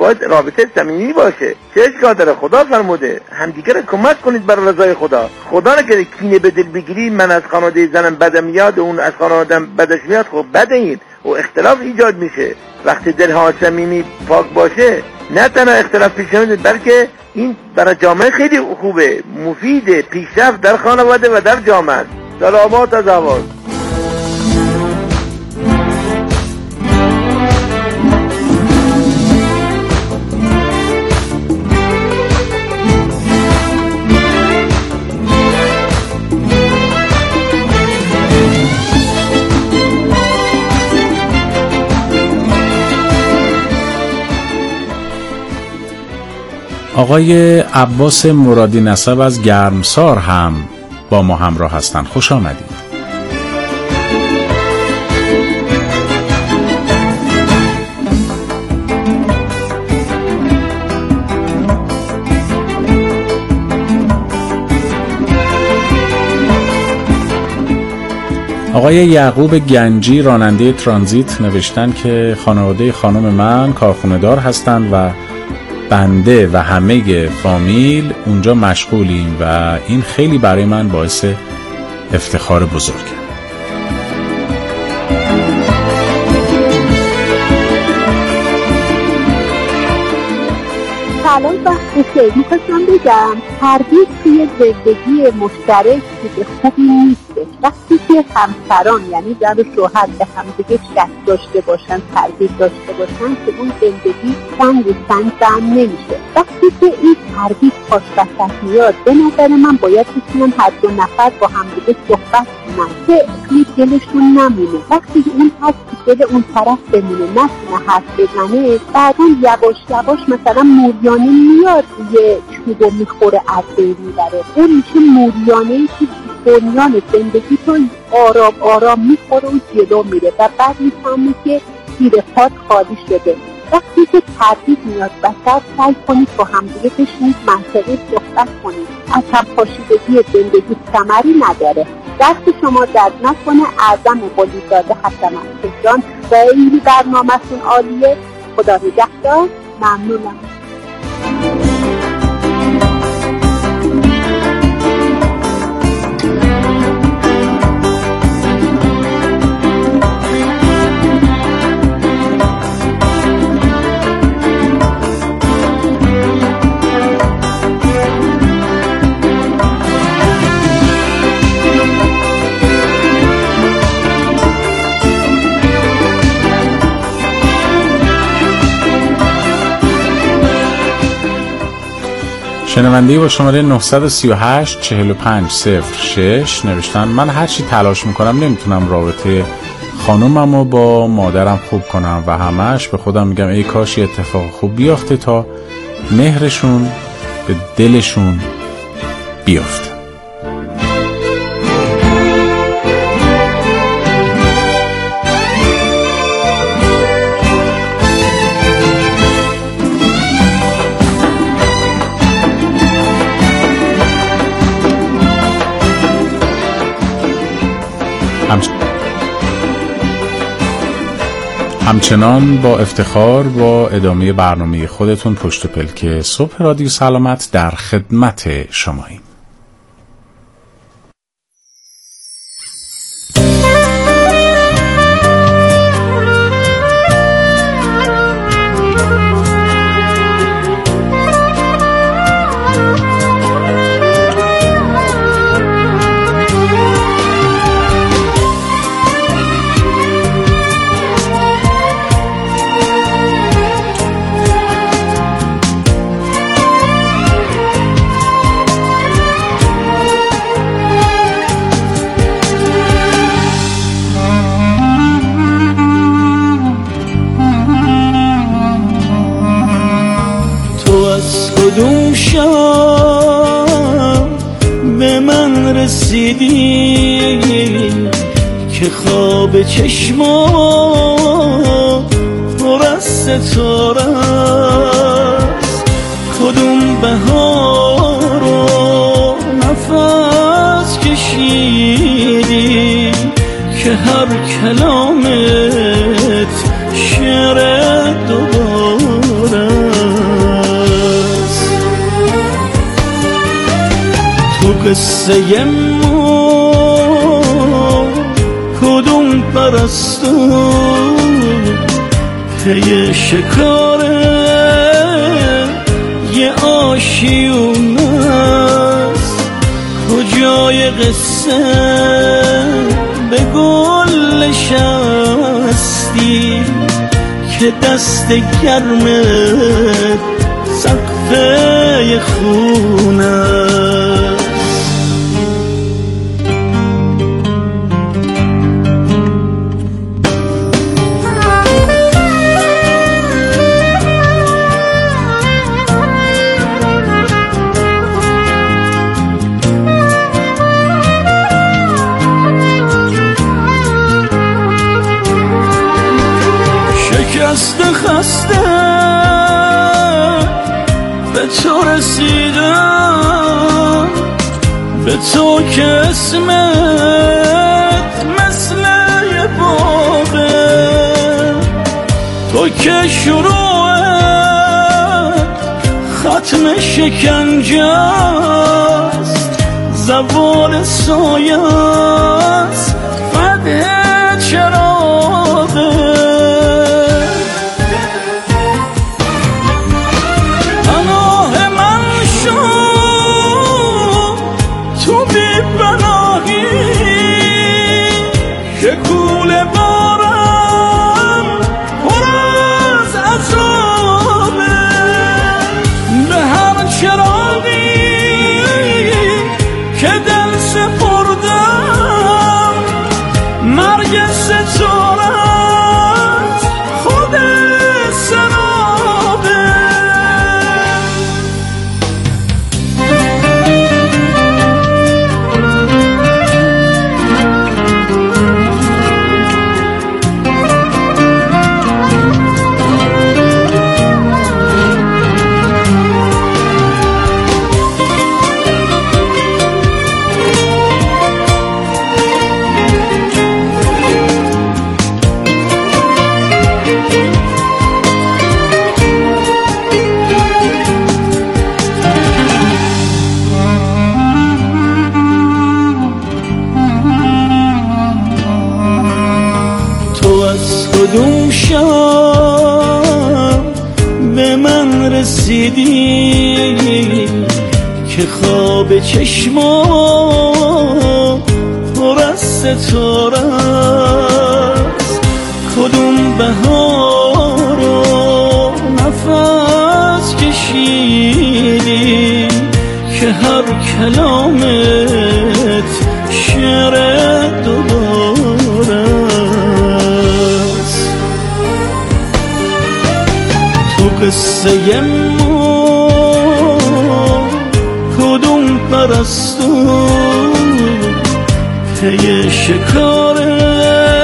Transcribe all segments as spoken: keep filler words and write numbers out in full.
باید رابطه صمیمی باشه. چه اشکال داره؟ خدا فرموده همدیگه رو کمک کنید برای رضای خدا. خدا نکرده کینه به دل بگیری من از خانواده زنم بدم میاد اون از خانواده‌ام بدش میاد. خب بده این و اختلاف ایجاد میشه. وقتی دلها صمیمی پاک باشه نه تنها اختلاف پیش نمیاد بلکه این برای جامعه خیلی خوبه، مفیده، پیشرفت در خانواده و در جامعه. سلامات از آواز. آقای عباس مرادی نسب از گرمسار هم با ما همراه هستند. خوش آمدید. آقای یعقوب گنجی راننده ترانزیت نوشتن که خانواده خانم من کارخونه دار هستند و بنده و همه فامیل اونجا مشغولیم و این خیلی برای من باعث افتخار بزرگه. سلام وقتی که میخواستم بگم تربیت توی زندگی مشترک چیز خوبی نیستش. وقتی که همسران یعنی زن و شوهر به هم دیگه شک داشته باشن، تربیت داشته باشن که اون زندگی سنگ و سنگ هم نمیشه. وقتی که این تربیت پاش وسط میاد به نظر من باید بتونن هر دو نفر با هم دیگه صحبت کنن که توی دلشون نمونه. وقتی که اون حس دل اون طرف بمونه نتونه حرف بزنه بعدا یواش یواش مثلا موریانه میاد یه چوبو میخوره از بین میبره. اون میشه موریانه‌ای که بنیان زندگی تو آرام آرام میخوره و جلو میره و بعد میفهمی که زیر پات خالی شده. وقتی که تربیت میاد وسط سعی کنید با همدیگه بشینید منطقی صحبت کنید. از هم پاشیدگی زندگی ثمری نداره. دست شما درد نکنه. اعظم قلیزاده ختم جان خیلی برنامه‌تون عالیه. خدا نگهدار. ممنونم. شنونده با شماره نه سه هشت چهل و پنج صفر شش نوشتن من هرچی تلاش میکنم نمیتونم رابطه خانوممو با مادرم خوب کنم و همش به خودم میگم ای کاش اتفاق خوب بیافته تا مهرشون به دلشون بیافته. همچنان با افتخار با ادامه برنامه خودتون پشت پلک صبح رادیو سلامت در خدمت شماییم. کدوم شب به من رسیدی که خواب چشما پر از ستاره است؟ کدوم بهار و نفس کشیدی که هر کلامت شعر دوباره قصه ما کدوم پرستو پی شکاره یه آشیونه است، کجای قصه به گل شستی که دست گرمت سقفه خونه. شکست خسته به تو رسیدم، به تو که اسمت مثل یه باغه، تو که شروعت ختم شکنجه است، زوال سایه است فده چراغه. کدوم شب به من رسیدی که خواب چشما پر از ستاره است، کدوم بهار و نفس کشیدی که هر کلامت شعر دوباره. قصه ما کدوم پرستو پی شکاره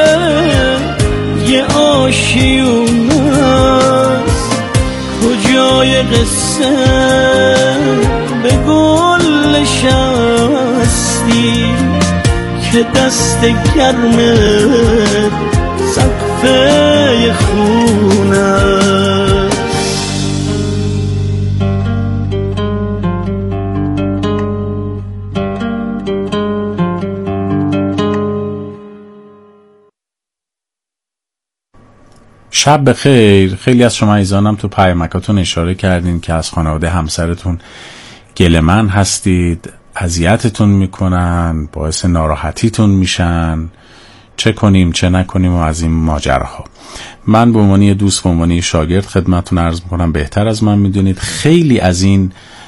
یه آشیونه است، کجای قصه به گل شستی که دست گرمت سقفه خونه. شب بخیر. خیلی از شما عزیزانم تو پیامکاتون اشاره کردین که از خانواده همسرتون گله‌مند هستید، اذیتتون میکنن، باعث ناراحتیتون میشن، چه کنیم چه نکنیم و از این ماجراها. من به عنوان دوست، به عنوان شاگرد خدمتتون عرض میکنم بهتر از من میدونید خیلی از این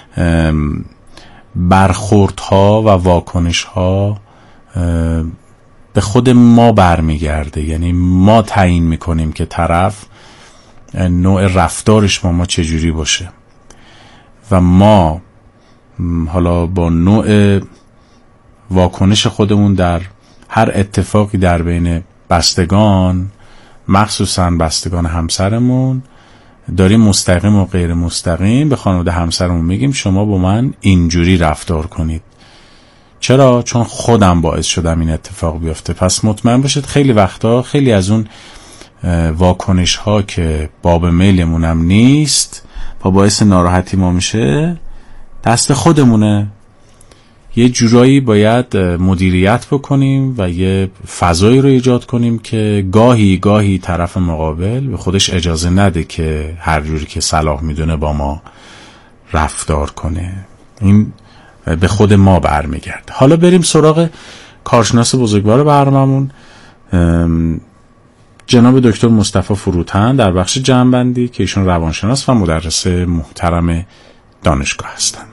برخوردها و واکنشها به خود ما برمیگرده، یعنی ما تعیین میکنیم که طرف نوع رفتارش با ما چجوری باشه و ما حالا با نوع واکنش خودمون در هر اتفاقی در بین بستگان، مخصوصا بستگان همسرمون، داریم مستقیم و غیر مستقیم به خانواده همسرمون میگیم شما با من اینجوری رفتار کنید. چرا؟ چون خودم باعث شدم این اتفاق بیفته. پس مطمئن باشید خیلی وقتا خیلی از اون واکنش ها که باب میلمونم نیست و باعث ناراحتی ما میشه دست خودمونه. یه جورایی باید مدیریت بکنیم و یه فضایی رو ایجاد کنیم که گاهی گاهی طرف مقابل به خودش اجازه نده که هر جوری که صلاح میدونه با ما رفتار کنه. این به خود ما برمیگرده. حالا بریم سراغ کارشناس بزرگوار برنامه‌مون، جناب دکتر مصطفی فروتن در بخش جمع‌بندی که ایشون روانشناس و مدرس محترم دانشگاه هستند.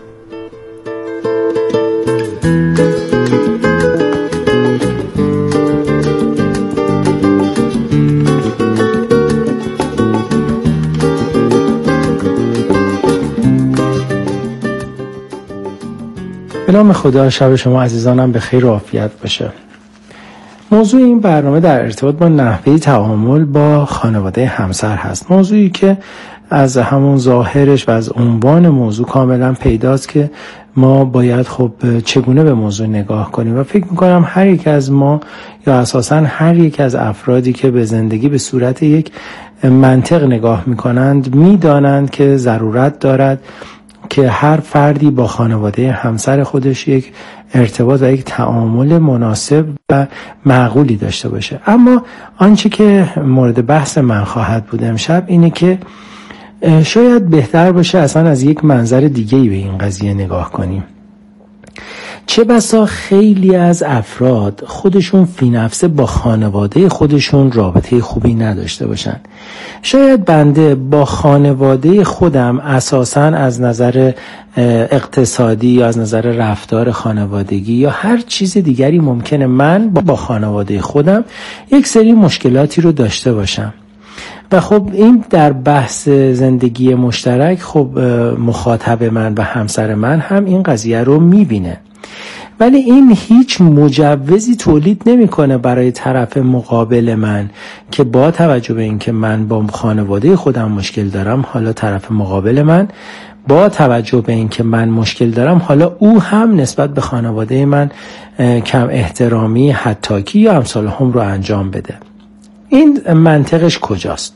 به نام خدا، شب شما عزیزانم به خیر و عافیت باشه. موضوع این برنامه در ارتباط با نحوه تعامل با خانواده همسر هست. موضوعی که از همون ظاهرش و از عنوان موضوع کاملا پیداست که ما باید خب چگونه به موضوع نگاه کنیم و فکر میکنم هر یک از ما یا اساساً هر یک از افرادی که به زندگی به صورت یک منطق نگاه میکنند میدانند که ضرورت دارد که هر فردی با خانواده همسر خودش یک ارتباط و یک تعامل مناسب و معقولی داشته باشه. اما آنچه که مورد بحث من خواهد بود امشب اینه که شاید بهتر باشه اصلا از یک منظر دیگه‌ای به این قضیه نگاه کنیم. چه بسا خیلی از افراد خودشون فی نفسه با خانواده خودشون رابطه خوبی نداشته باشن. شاید بنده با خانواده خودم اساساً از نظر اقتصادی یا از نظر رفتار خانوادگی یا هر چیز دیگری ممکنه من با خانواده خودم یک سری مشکلاتی رو داشته باشم و خب این در بحث زندگی مشترک خب مخاطب من و همسر من هم این قضیه رو میبینه، ولی این هیچ مجوزی تولید نمیکنه برای طرف مقابل من که با توجه به اینکه من با خانواده خودم مشکل دارم، حالا طرف مقابل من با توجه به اینکه من مشکل دارم حالا او هم نسبت به خانواده من کم احترامی، حطاکی یا امثال هم رو انجام بده. این منطقش کجاست؟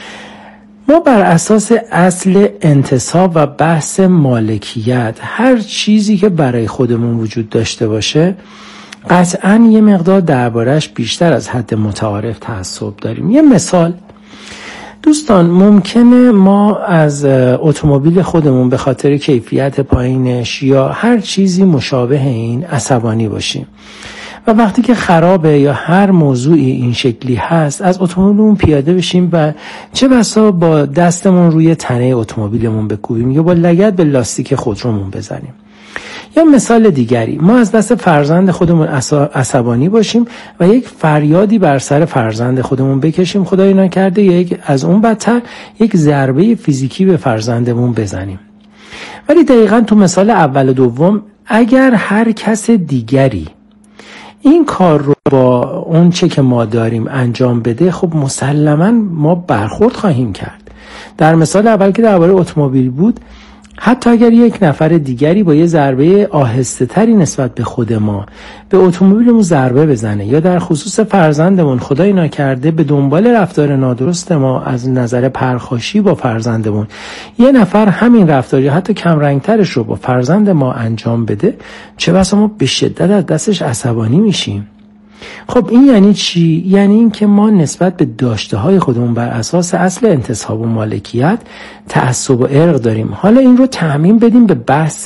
ما بر اساس اصل انتصاب و بحث مالکیت هر چیزی که برای خودمون وجود داشته باشه قطعاً یه مقدار دربارش بیشتر از حد متعارف تعصب داریم. یه مثال دوستان، ممکنه ما از اتومبیل خودمون به خاطر کیفیت پایینش یا هر چیزی مشابه این عصبانی باشیم و وقتی که خرابه یا هر موضوعی این شکلی هست از اتومبیلمون پیاده بشیم و چه بسا با دستمون روی تنه اتومبیلمون بکوبیم یا با لگد به لاستیک خودرومون بزنیم. یا مثال دیگری، ما از دست فرزند خودمون عصبانی باشیم و یک فریادی بر سر فرزند خودمون بکشیم، خدای نکرده یک از اون بدتر یک ضربه فیزیکی به فرزندمون بزنیم. ولی دقیقاً تو مثال اول و دوم اگر هر کس دیگری این کار رو با اون چه که ما داریم انجام بده، خب مسلماً ما برخورد خواهیم کرد. در مثال اول که درباره اتومبیل بود، حتی اگر یک نفر دیگری با یه ضربه آهسته تری نسبت به خود ما به اتومبیلمون ضربه بزنه یا در خصوص فرزندمون خدای ناکرده به دنبال رفتار نادرست ما از نظر پرخاشی با فرزندمون یه نفر همین رفتار یا حتی کم رنگترش رو با فرزند ما انجام بده، چه بسا ما به شدت از دستش عصبانی میشیم. خب این یعنی چی؟ یعنی این که ما نسبت به داشته های خودمون بر اساس اصل انتصاب و مالکیت تعصب و ارق داریم. حالا این رو تعمیم بدیم به بحث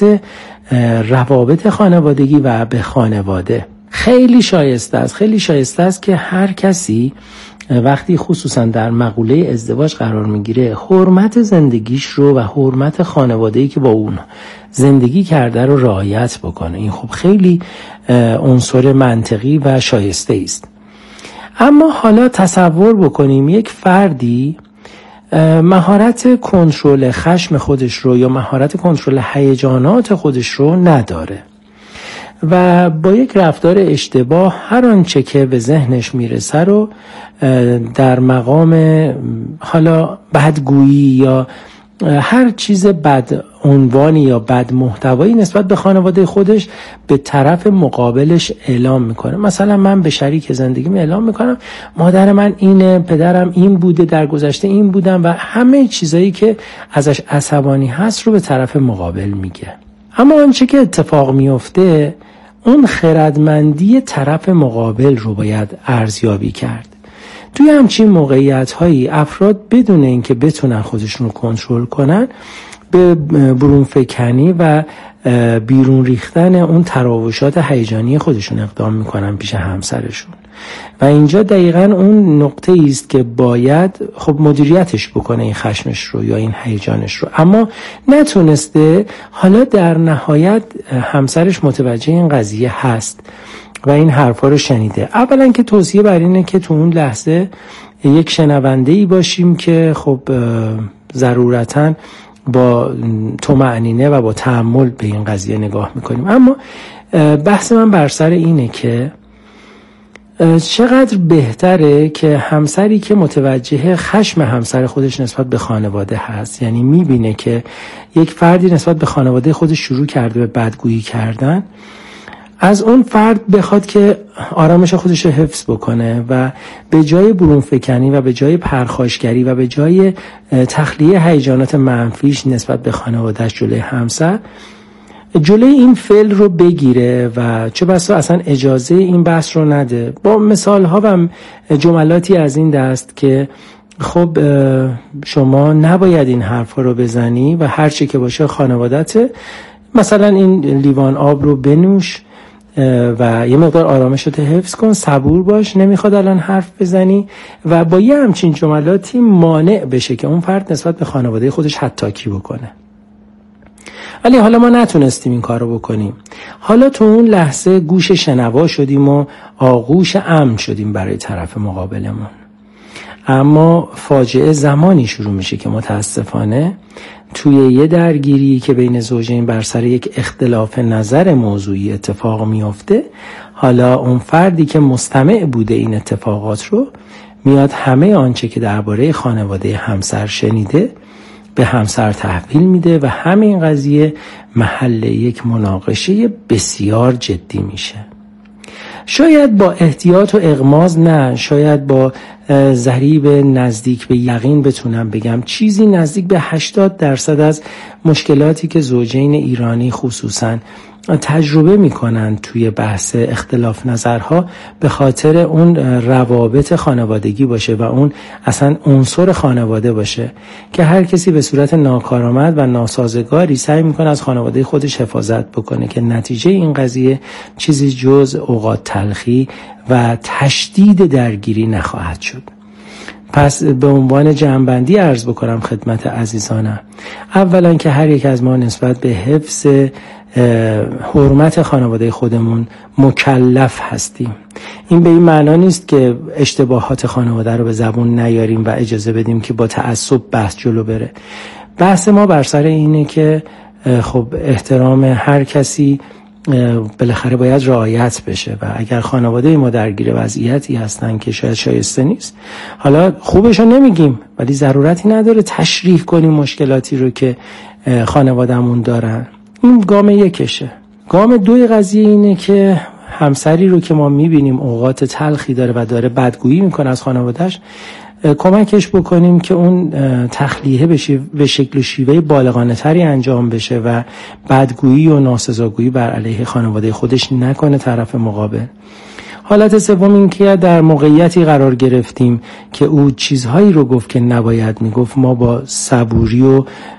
روابط خانوادگی و به خانواده. خیلی شایسته است خیلی شایسته است که هر کسی وقتی خصوصا در مقوله ازدواج قرار میگیره حرمت زندگیش رو و حرمت خانواده‌ای که با اون زندگی کرده رو رعایت بکنه. این خب خیلی عنصر منطقی و شایسته است. اما حالا تصور بکنیم یک فردی مهارت کنترل خشم خودش رو یا مهارت کنترل هیجانات خودش رو نداره و با یک رفتار اشتباه هر آنچه که به ذهنش میرسه رو در مقام حالا بدگویی یا هر چیز بد عنوانی یا بد محتوایی نسبت به خانواده خودش به طرف مقابلش اعلام میکنه. مثلا من به شریک زندگیم اعلام میکنم مادر من اینه، پدرم این بوده، در گذشته این بودم و همه چیزایی که ازش عصبانی هست رو به طرف مقابل میگه. اما آنچه که اتفاق میفته اون خردمندی طرف مقابل رو باید ارزیابی کرد. توی همچین موقعیت هایی افراد بدون اینکه بتونن خودشون رو کنترل کنن به برون فکنی و بیرون ریختن اون تراوشات هیجانی خودشون اقدام میکنن پیش همسرشون و اینجا دقیقاً اون نقطه است که باید خب مدیریتش بکنه این خشمش رو یا این هیجانش رو، اما نتونسته. حالا در نهایت همسرش متوجه این قضیه هست و این حرفا رو شنیده. اولا که توصیه بر اینه که تو اون لحظه یک شنونده‌ای باشیم که خب ضرورتاً با طمأنینه و با تأمل به این قضیه نگاه میکنیم. اما بحث من بر سر اینه که چقدر بهتره که همسری که متوجه خشم همسر خودش نسبت به خانواده هست، یعنی میبینه که یک فردی نسبت به خانواده خودش شروع کرده به بدگویی کردن، از اون فرد بخواد که آرامش خودش رو حفظ بکنه و به جای برون فکنی و به جای پرخاشگری و به جای تخلیه هیجانات منفیش نسبت به خانواده‌اش جلوی همسر، جلوی این فعل رو بگیره و چه بسا اصلا اجازه این بحث رو نده. با مثال ها و جملاتی از این دست که خب شما نباید این حرفا رو بزنی و هر چی که باشه خانوادته، مثلا این لیوان آب رو بنوش و یه مقدار آرامشت حفظ کن، صبور باش، نمیخواد الان حرف بزنی و با یه همچین جملاتی مانع بشه که اون فرد نسبت به خانواده خودش حتاکی بکنه. ولی حالا ما نتونستیم این کار رو بکنیم. حالا تو اون لحظه گوش شنوا شدیم و آغوش امن شدیم برای طرف مقابلمون. اما فاجعه زمانی شروع میشه که متاسفانه توی یه درگیری که بین زوجین بر سر یک اختلاف نظر موضوعی اتفاق میفته، حالا اون فردی که مستمع بوده این اتفاقات رو میاد همه آنچه که درباره خانواده همسر شنیده به همسر تحویل میده و همین قضیه محل یک مناقشه بسیار جدی میشه. شاید با احتیاط و اغماض نه، شاید با ضریب نزدیک به یقین بتونم بگم چیزی نزدیک به هشتاد درصد از مشکلاتی که زوجین ایرانی خصوصاً تجربه میکنن توی بحث اختلاف نظرها به خاطر اون روابط خانوادگی باشه و اون اصلا عنصر خانواده باشه که هر کسی به صورت ناکارآمد و ناسازگاری سعی میکنه از خانواده خودش حفاظت بکنه که نتیجه این قضیه چیزی جز اوقات تلخی و تشدید درگیری نخواهد شد. پس به عنوان جمع‌بندی عرض بکنم خدمت عزیزانم، اولا که هر یک از ما نسبت به حفظ حرمت خانواده خودمون مکلف هستیم. این به این معنا نیست که اشتباهات خانواده رو به زبون نیاریم و اجازه بدیم که با تعصب بحث جلو بره. بحث ما بر سر اینه که خب احترام هر کسی بالاخره باید رعایت بشه و اگر خانواده ما درگیر وضعیتی هستن که شاید شایسته نیست، حالا خوبش رو نمیگیم ولی ضرورتی نداره تشریح کنیم مشکلاتی رو که خانوادهمون دارن. این گام یکشه. گام دوی قضیه اینه که همسری رو که ما میبینیم اوقات تلخی داره و داره بدگویی میکنه از خانوادهش، کمکش بکنیم که اون تخلیه بشه به شکل و شیوه بالغانه تری انجام بشه و بدگویی و ناسزاگویی بر علیه خانواده خودش نکنه طرف مقابل. حالت سوم این که در موقعیتی قرار گرفتیم که او چیزهایی رو گفت که نباید میگفت، ما با صبوری و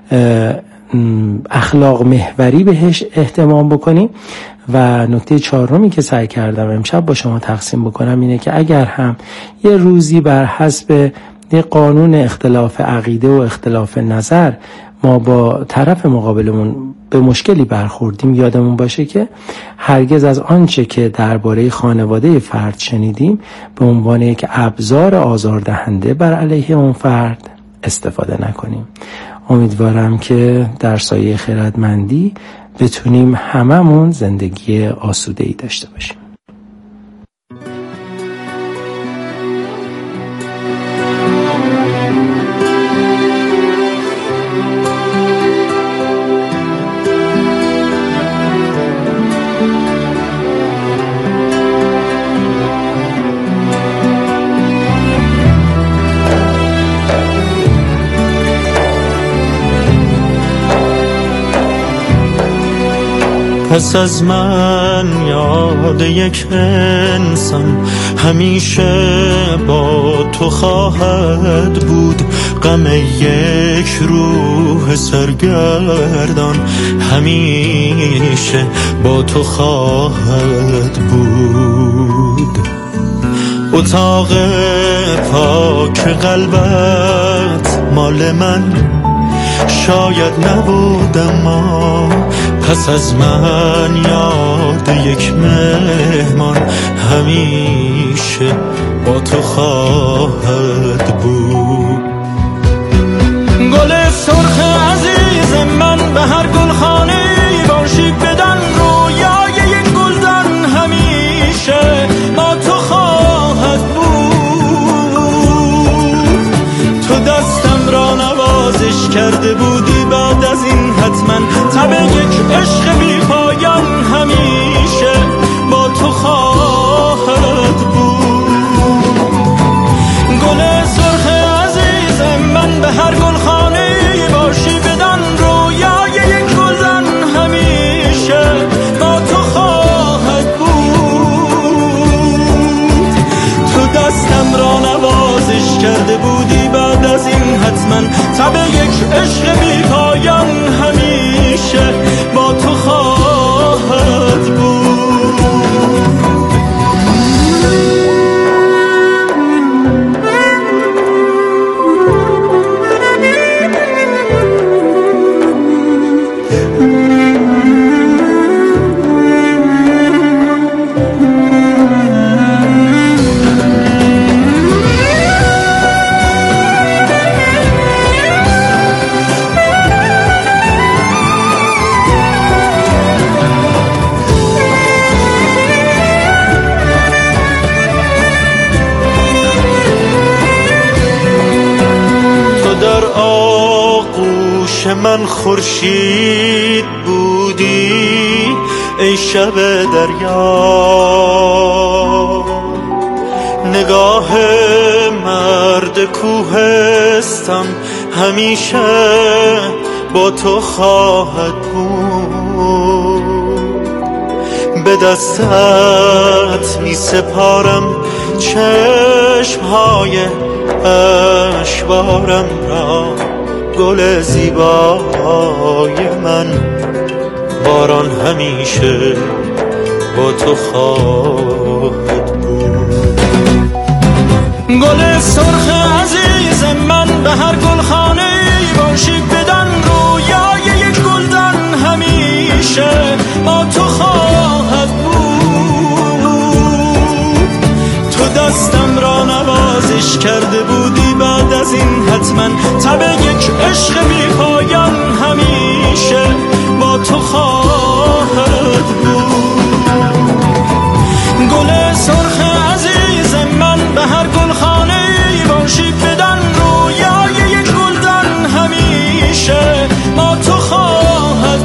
اخلاق محوری بهش اهتمام بکنیم. و نکته چهارمی که سعی کردم امشب با شما تقسیم بکنم اینه که اگر هم یه روزی بر حسب یه قانون اختلاف عقیده و اختلاف نظر ما با طرف مقابلمون به مشکلی برخوردیم، یادمون باشه که هرگز از آنچه که درباره خانواده فرد شنیدیم به عنوان یک ابزار آزاردهنده بر علیه اون فرد استفاده نکنیم. امیدوارم که در سایه خردمندی بتونیم هممون زندگی آسوده‌ای داشته باشیم. پس از من یاد یک انسان همیشه با تو خواهد بود. غم یک روح سرگردان همیشه با تو خواهد بود. اتاق پاک قلبت مال من شاید نبود، اما پس از من یاد یک مهمان همیشه با تو خواهد بود. گل سرخ عزیز من به هر گلخانه باشی بدن رویای یک گلدان همیشه با تو خواهد بود. تو دستم را نوازش کرده بودی، بعد از این حتما تب یک عشق بی پایان همیشه با تو خواهد بود. گل سرخ عزیز من به هر گلخانه باشی بدن رویای یک گلدان همیشه با تو خواهد بود. تو دستم را نوازش کرده بودی، بعد از این حتما تب یک عشق بی پایان همیشه با تو خواهد بود. من خورشید بودی ای شب دریا، نگاه مرد کوهستان همیشه با تو خواهد بود. به دستت می سپارم چشمهای اشوارم را، گل زیبای من باران همیشه با تو خواهد بود. گل سرخ عزیز من به هر گلخانه باشی بدن رویای یک گلدان همیشه با تو خواهد بود. تو دستم را نوازش کرده بودی، بعد از این حتما تب یک عشق بی پایان همیشه با تو خواهد بود. گل سرخ عزیز من به هر گلخانه باشی بدن رویای یک گلدان همیشه با تو خواهد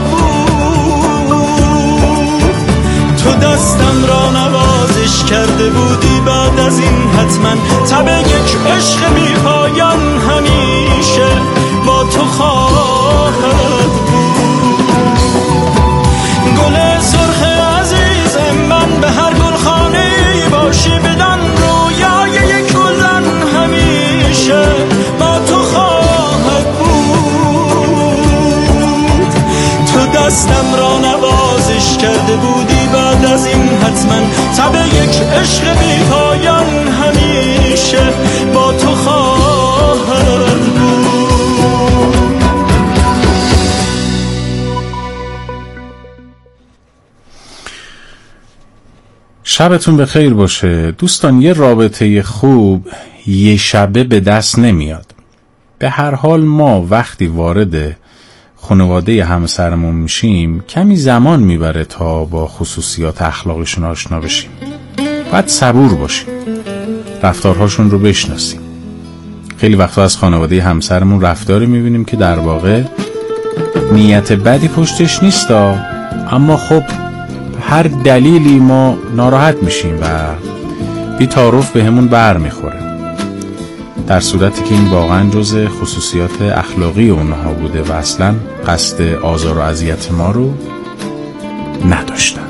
بود. تو دستم را نوازش کرده بودی، بعد از این حتما تب یک عشق بی پایان همیشه با تو خواهد بود. گل سرخ عزیز من به هر گلخانه باشی بدن رویای یک گلدان همیشه با تو خواهد بود. تو دستم را نوازش کرده بودی، بعد از این حتما تب یک عشق بی پایان همیشه با تو خواهد بود. شبتون بخیر باشه دوستان. یه رابطه خوب یه شبه به دست نمیاد. به هر حال ما وقتی وارد خانواده همسرمون میشیم کمی زمان میبره تا با خصوصیات اخلاقشون آشنا بشیم. باید صبور باشیم، رفتارهاشون رو بشناسیم. خیلی وقتا از خانواده همسرمون رفتاری میبینیم که در واقع نیت بدی پشتش نیستا، اما خب هر دلیلی ما ناراحت میشیم و بی تعارف به همون بر میخوره، در صورتی که این واقعا جز خصوصیات اخلاقی اونها بوده و اصلا قصد آزار و اذیت ما رو نداشتن.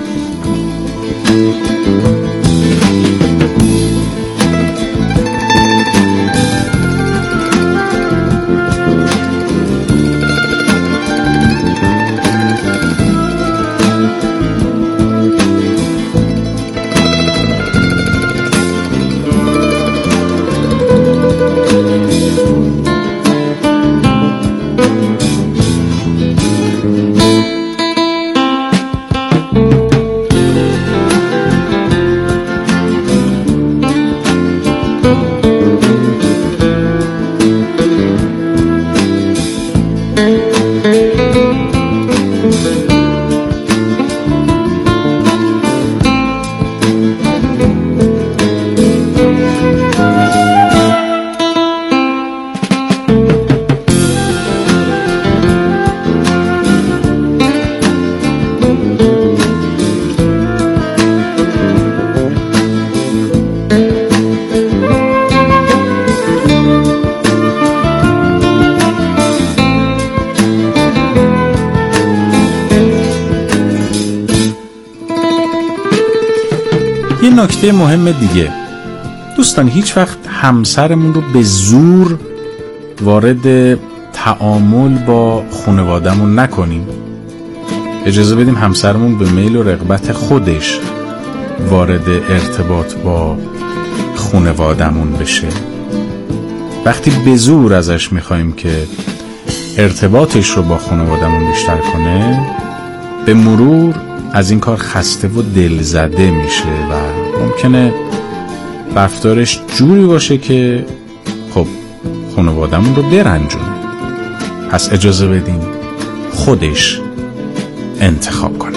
نکته مهم دیگه دوستان، هیچ وقت همسرمون رو به زور وارد تعامل با خانواده‌مون نکنیم. اجازه بدیم همسرمون به میل و رغبت خودش وارد ارتباط با خانواده‌مون بشه. وقتی به زور ازش میخوایم که ارتباطش رو با خانواده‌مون بیشتر کنه، به مرور از این کار خسته و دلزده میشه و ممکنه رفتارش جوری باشه که خب خانواده‌مون رو برنجونه. پس اجازه بدیم خودش انتخاب کنه.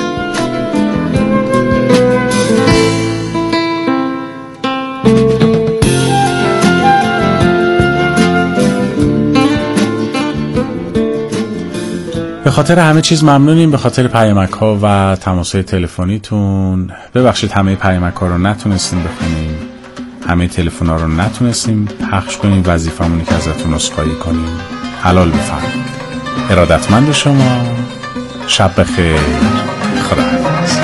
به خاطر همه چیز ممنونیم، به خاطر پیامک ها و تماس‌های تلفنیتون. ببخشید همه پیامک ها رو نتونستیم بخونیم، همه تلفن ها رو نتونستیم پخش کنیم، وظیفمونه که ازتون عذرخواهی کنیم. حلال بفرمایید. ارادتمند شما، شب بخیر، خدا حافظ.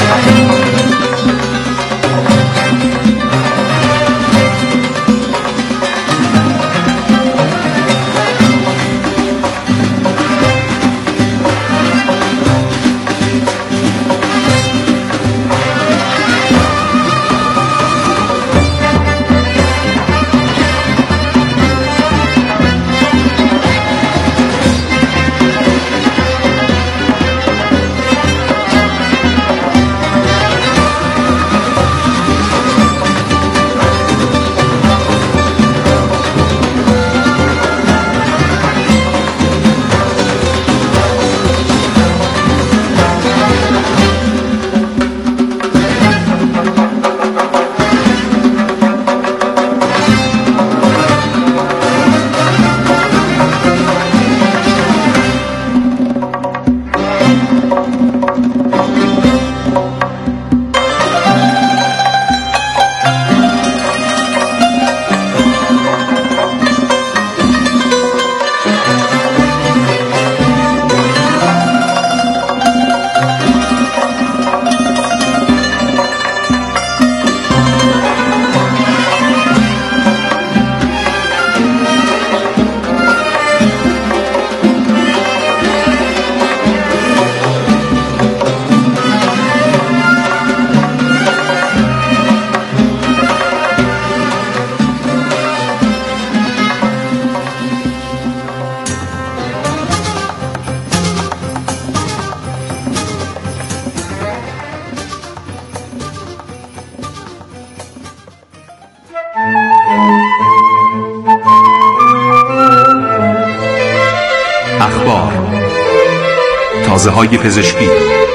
تازه های پزشکی،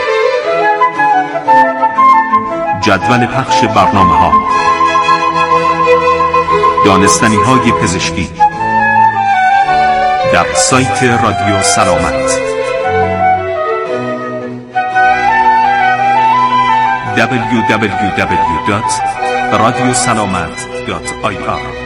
جدول پخش برنامه ها، دانستنی های پزشکی در سایت رادیو سلامت دبلیو دبلیو دبلیو دات رادیو سلامت دات آی آر